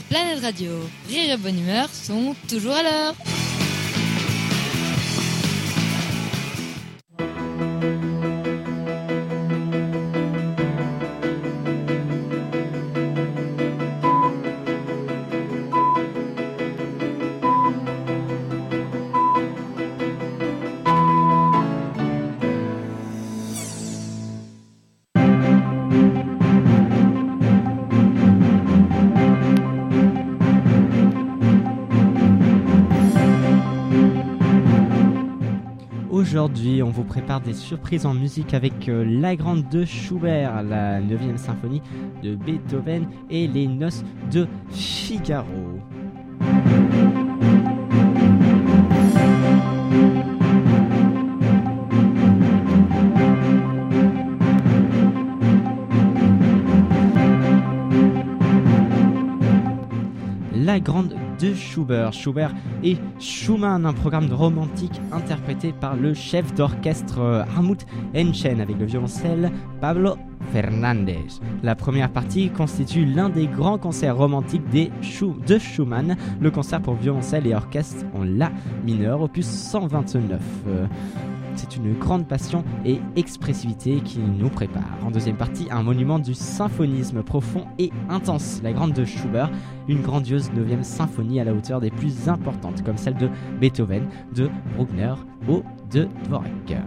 Planète Radio, rire et bonne humeur sont toujours à l'heure. Aujourd'hui, on vous prépare des surprises en musique avec La Grande de Schubert, la 9e symphonie de Beethoven et les Noces de Figaro. La Grande de Schubert. Schubert et Schumann, un programme romantique interprété par le chef d'orchestre Armut Henschen avec le violoncelle Pablo Fernandez. La première partie constitue l'un des grands concerts romantiques de Schumann, le concert pour violoncelle et orchestre en La mineur, opus 129. C'est une grande passion et expressivité qui nous prépare. En deuxième partie, un monument du symphonisme profond et intense. La Grande de Schubert, une grandiose 9e symphonie à la hauteur des plus importantes, comme celle de Beethoven, de Bruckner ou de Dvorak.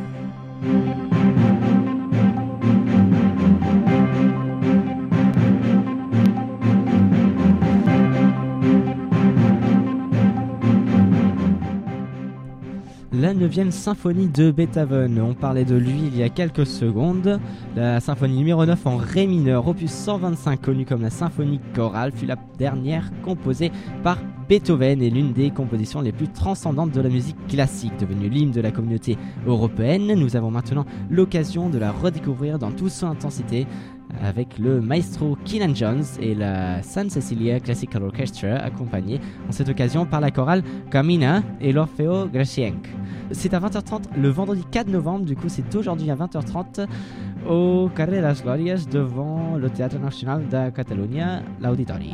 La 9e symphonie de Beethoven, on parlait de lui il y a quelques secondes. La symphonie numéro 9 en ré mineur, opus 125, connue comme la symphonie chorale, fut la dernière composée par Beethoven et l'une des compositions les plus transcendantes de la musique classique, devenue l'hymne de la communauté européenne. Nous avons maintenant l'occasion de la redécouvrir dans toute son intensité avec le maestro Keenan Jones et la San Cecilia Classical Orchestra, accompagnés en cette occasion par la chorale Carmina et l'Orfeo Gracienc. C'est à 20h30 le vendredi 4 novembre, du coup c'est aujourd'hui à 20h30 au Carré de las Glorias devant le Théâtre National de Catalunya, l'Auditori.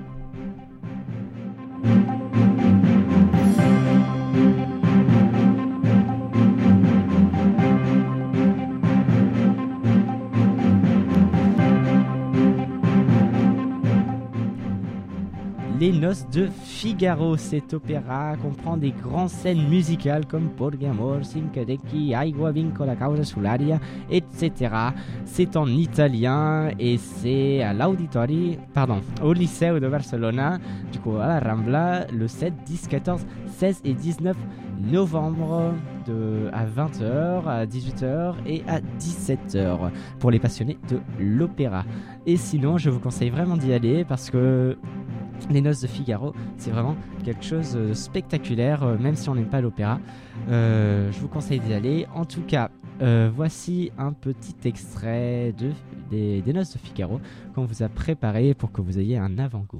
Les Noces de Figaro, cet opéra comprend des grandes scènes musicales comme Porgy Amor, Sincarecchi, Aigua vinco la causa sull'aria, etc. C'est en italien et c'est à au Liceu de Barcelona, du coup à la Rambla, le 7, 10, 14, 16 et 19 novembre à 20h, à 18h et à 17h pour les passionnés de l'opéra. Et sinon, je vous conseille vraiment d'y aller parce que Les Noces de Figaro, c'est vraiment quelque chose de spectaculaire, même si on n'aime pas l'opéra. Je vous conseille d'y aller. En tout cas, voici un petit extrait des Noces de Figaro qu'on vous a préparé pour que vous ayez un avant-goût.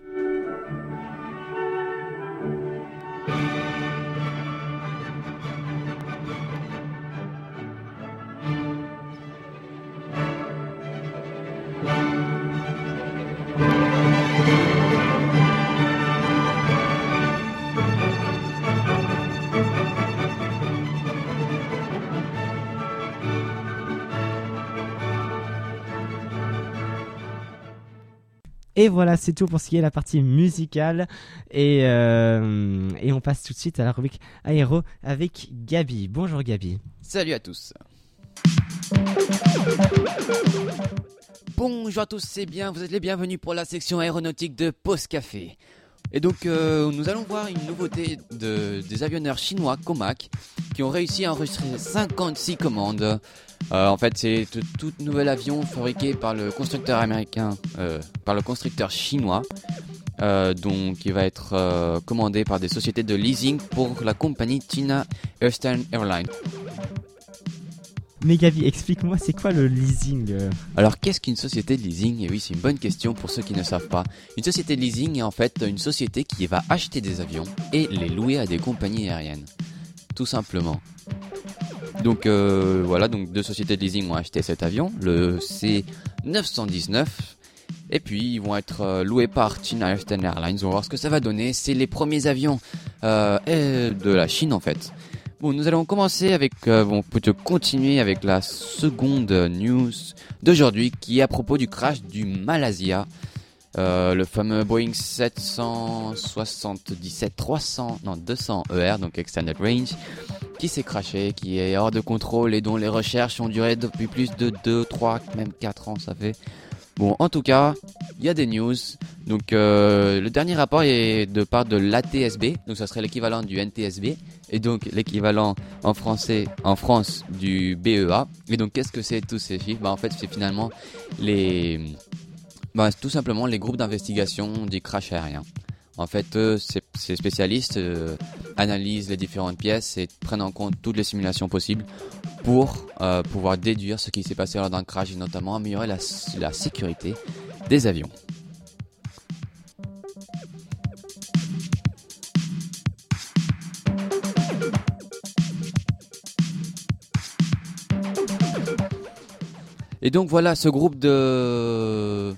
Et voilà, c'est tout pour ce qui est la partie musicale. Et on passe tout de suite à la rubrique Aéro avec Gabi. Bonjour Gabi. Salut à tous. Bonjour à tous, c'est bien, vous êtes les bienvenus pour la section aéronautique de Pause Café. Et donc nous allons voir une nouveauté des avionneurs chinois Comac qui ont réussi à enregistrer 56 commandes. En fait, c'est un tout nouvel avion fabriqué par le constructeur américain, par le constructeur chinois, donc qui va être commandé par des sociétés de leasing pour la compagnie China Eastern Airlines. Mais Gabi, explique-moi, c'est quoi le leasing Alors, qu'est-ce qu'une société de leasing ? Et oui, c'est une bonne question pour ceux qui ne savent pas. Une société de leasing est en fait une société qui va acheter des avions et les louer à des compagnies aériennes. Tout simplement. Donc voilà, donc deux sociétés de leasing ont acheté cet avion, le C919, Et puis ils vont être loués par China Eastern Airlines. On va voir ce que ça va donner. C'est les premiers avions de la Chine en fait. Bon, nous allons commencer avec, plutôt continuer avec la seconde news d'aujourd'hui qui est à propos du crash du Malaysia. Le fameux Boeing 200 ER, donc Extended Range, qui s'est crashé, qui est hors de contrôle et dont les recherches ont duré depuis plus de 2, 3, même 4 ans, ça fait. Bon, en tout cas, il y a des news. Donc, le dernier rapport est de part de l'ATSB, donc ça serait l'équivalent du NTSB, et donc l'équivalent en France du BEA. Et donc, qu'est-ce que c'est tous ces chiffres ? En fait, c'est finalement tout simplement les groupes d'investigation des crashs aériens. En fait, ces spécialistes analysent les différentes pièces et prennent en compte toutes les simulations possibles pour pouvoir déduire ce qui s'est passé lors d'un crash et notamment améliorer la sécurité des avions. Et donc voilà, ce groupe ce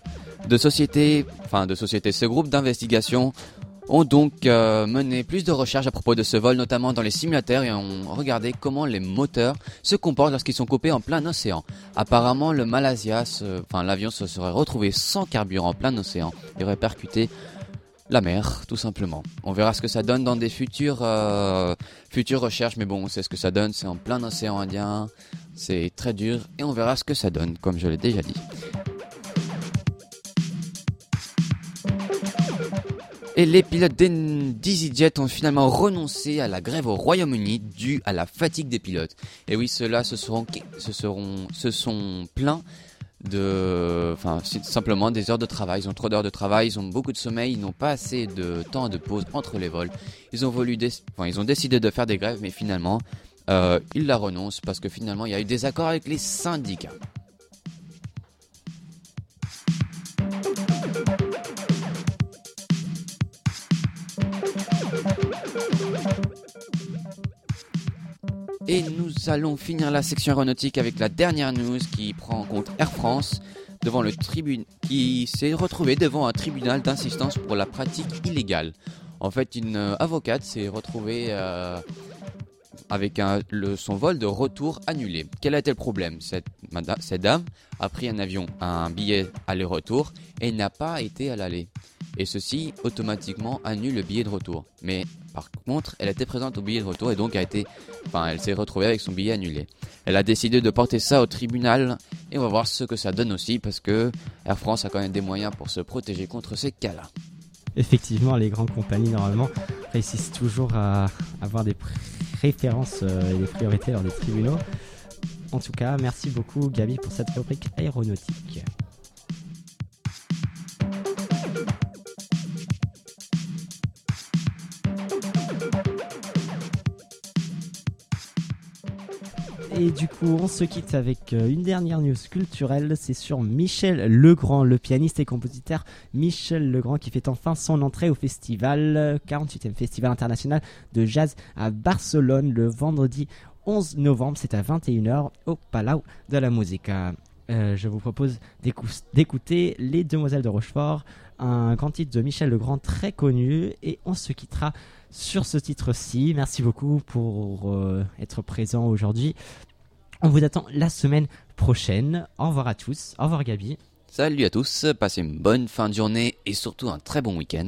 groupe d'investigation ont donc mené plus de recherches à propos de ce vol, notamment dans les simulateurs, et ont regardé comment les moteurs se comportent lorsqu'ils sont coupés en plein océan. Apparemment, le Malaysia, l'avion se serait retrouvé sans carburant en plein océan et aurait percuté la mer, tout simplement. On verra ce que ça donne dans des futures recherches, mais bon, on sait ce que ça donne, c'est en plein océan Indien, c'est très dur, et on verra ce que ça donne, comme je l'ai déjà dit. Et les pilotes d'EasyJet ont finalement renoncé à la grève au Royaume-Uni due à la fatigue des pilotes. Et oui, ceux-là se sont plaints simplement des heures de travail. Ils ont trop d'heures de travail, ils ont beaucoup de sommeil, ils n'ont pas assez de temps de pause entre les vols. Ils ont décidé de faire des grèves, mais finalement, ils la renoncent parce que finalement, il y a eu des accords avec les syndicats. Et nous allons finir la section aéronautique avec la dernière news qui prend en compte Air France qui s'est retrouvée devant un tribunal d'insistance pour la pratique illégale. En fait, une avocate s'est retrouvée avec son vol de retour annulé. Quel a été le problème ? Cette dame a pris un billet aller-retour et n'a pas été à l'aller. Et ceci automatiquement annule le billet de retour. Mais par contre, elle était présente au billet de retour et donc elle s'est retrouvée avec son billet annulé. Elle a décidé de porter ça au tribunal et on va voir ce que ça donne aussi parce que Air France a quand même des moyens pour se protéger contre ces cas-là. Effectivement, les grandes compagnies normalement réussissent toujours à avoir des préférences et des priorités lors des tribunaux. En tout cas, merci beaucoup Gabi pour cette rubrique aéronautique. Et du coup, on se quitte avec une dernière news culturelle. C'est sur Michel Legrand, le pianiste et compositeur Michel Legrand qui fait enfin son entrée au 48e Festival international de jazz à Barcelone le vendredi 11 novembre. C'est à 21h au Palau de la Musica. Je vous propose d'écouter Les Demoiselles de Rochefort, un grand titre de Michel Legrand très connu, et on se quittera sur ce titre-ci. Merci beaucoup pour être présent aujourd'hui. On vous attend la semaine prochaine. Au revoir à tous. Au revoir Gabi. Salut à tous, passez une bonne fin de journée et surtout un très bon week-end.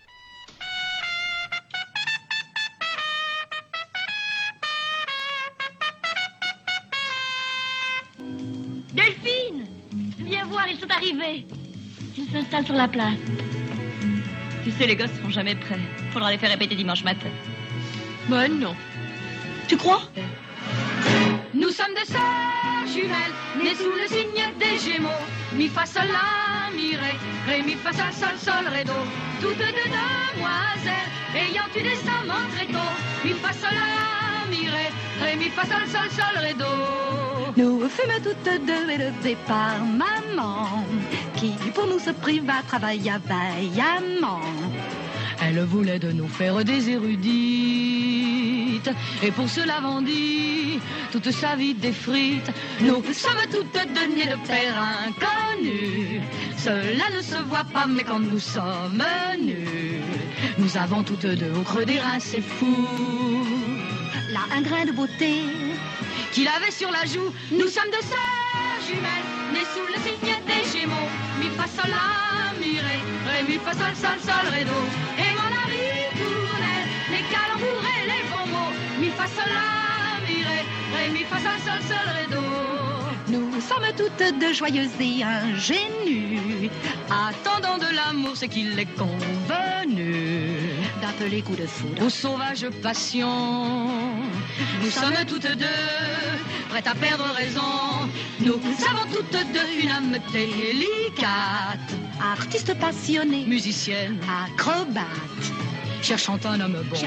Delphine, viens voir, ils sont arrivés. Ils s'installent sur la place. Tu sais, les gosses seront jamais prêts. Faudra les faire répéter dimanche matin. Ben non. Tu crois? Nous sommes des sœurs jumelles, nées sous le signe des Gémeaux. Mi fa sol la mi ré mi fa sol sol sol ré do. Toutes deux demoiselles, ayant eu des amants très tôt. Mi fa sol la mi ré mi fa sol sol sol ré do. Nous fûmes toutes deux élevées par maman, qui pour nous se priva travailla vaillamment. Elle voulait de nous faire des érudites. Et pour cela vendit toute sa vie des frites. Nous sommes toutes données de père inconnu. Cela ne se voit pas, mais quand nous sommes nus, nous avons toutes deux au creux des reins, c'est fou. Là, un grain de beauté qu'il avait sur la joue. Nous sommes deux sœurs jumelles, nées sous le signe des Gémeaux. Mi fa sol la mi ré, ré mi fa sol sol sol ré do. Et mon ami tournait les calembours et les bons mots. Mi fa sol la mi ré, ré mi fa sol sol sol ré do. Nous sommes toutes deux joyeuses et ingénues, attendant de l'amour ce qu'il est convenu d'appeler coup de foudre ou sauvage passion. Nous sommes toutes deux prêtes à perdre raison. Nous avons toutes deux une âme délicate, artiste passionnée, musicienne, acrobate, cherchant un homme beau,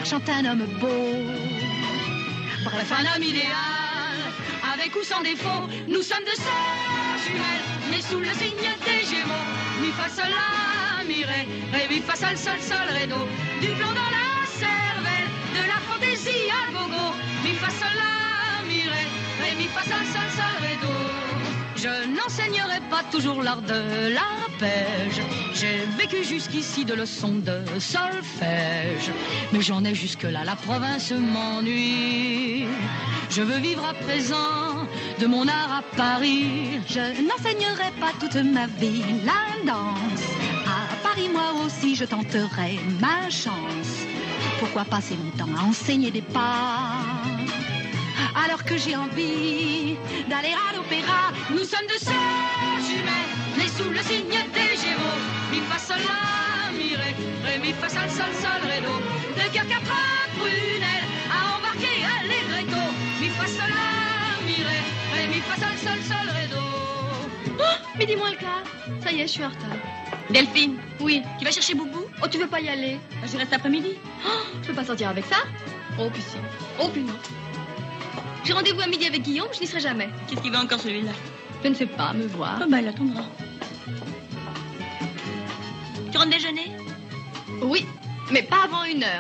bref un homme idéal, avec ou sans défaut. Nous sommes deux sœurs jumelles, nées sous le signe des Gémeaux. Mi fa sol la mi ré, ré mi fa sol sol sol ré do. Du plomb dans la cervelle, de la fantaisie à gogo. Mi fa sol la mi ré, ré mi fa sol sol sol ré do. Je n'enseignerai pas toujours l'art de l'arpège. J'ai vécu jusqu'ici de leçons de solfège, mais j'en ai jusque-là, la province m'ennuie. Je veux vivre à présent de mon art à Paris. Je n'enseignerai pas toute ma vie la danse. À Paris, moi aussi, je tenterai ma chance. Pourquoi passer mon temps à enseigner des pas alors que j'ai envie d'aller à l'opéra? Nous sommes deux sœurs jumelles, nées sous le signe des Gémeaux. Mi fa sol la mi ré, ré mi fa sol sol sol ré do. Deux cœurs, quatre prunelles à embarquer allegretto. Mi fa sol la mi ré, ré mi fa sol sol sol ré do. Oh, mais dis-moi le cas. Ça y est, je suis en retard. Delphine, Oui. tu vas chercher Boubou? Oh, tu veux pas y aller? Je reste après-midi. Oh, je peux pas sortir avec ça? Oh, puis si. Oh, puis non. J'ai rendez-vous à midi avec Guillaume, je n'y serai jamais. Qu'est-ce qu'il veut encore celui-là? Je ne sais pas, me voir. Ah bah il attendra. Tu rentres déjeuner? Oui, mais pas avant 1h.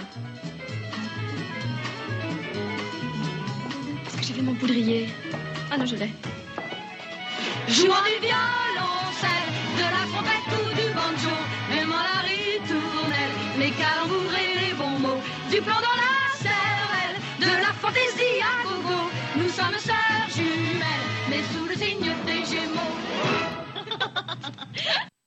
Est-ce que j'ai fait mon poudrier? Ah non, je l'ai. Jouant du violoncelle, de la trompette ou du banjo, aimant la ritournelle, les calembours et les bons mots, du plomb dans la